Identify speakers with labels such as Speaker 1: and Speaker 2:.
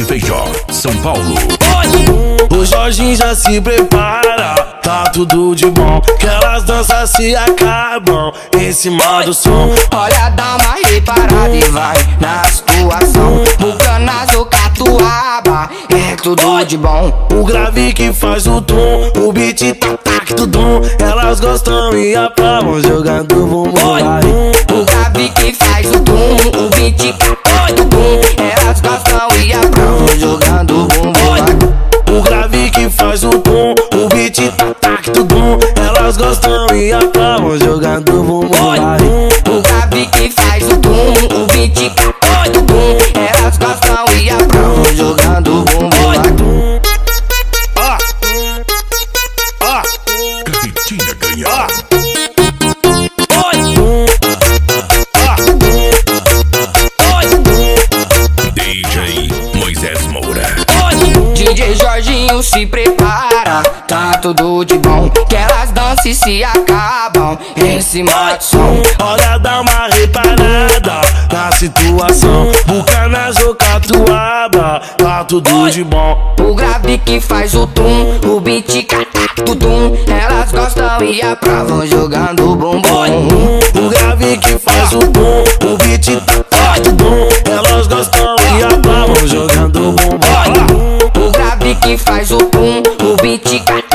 Speaker 1: Parque Feijó, São Paulo.
Speaker 2: O Jorginho já se prepara, tá tudo de bom, que elas danças se acabam em cima do som.
Speaker 3: Olha, dá uma reparada e vai na situação. Bucanas ou catuaba, é tudo de bom.
Speaker 2: O grave que faz o tom, o beat tac tudum. Elas gostam e aplaudem jogando bumbum.
Speaker 3: O grave que faz o tum, o beat tudum. Elas gostam e aplaudem jogando bumbum.
Speaker 2: O grave que faz o tom, o beat tac tudum. Elas gostam e aplaudem jogando bumbum.
Speaker 3: O grave que faz o tum, o beat tudum. Elas gostam e aplaudem jogando bumbum.
Speaker 1: Cacetinha ganhar. DJ Moisés Moura.
Speaker 3: DJ Jorginho se prepara, tá tudo de bom, que elas dançam e se acabam em cima do som.
Speaker 2: Olha, dá uma reparada na situação. Bucanas ou catuaba, tá tudo de bom.
Speaker 3: O grave que faz o tum, o beat tudum. Elas gostam e aprovam jogando bumbum.
Speaker 2: O grave que faz o tom, o beat tudum. Elas gostam e aplaudem jogando bumbum.
Speaker 3: O grave que faz o tum, o beat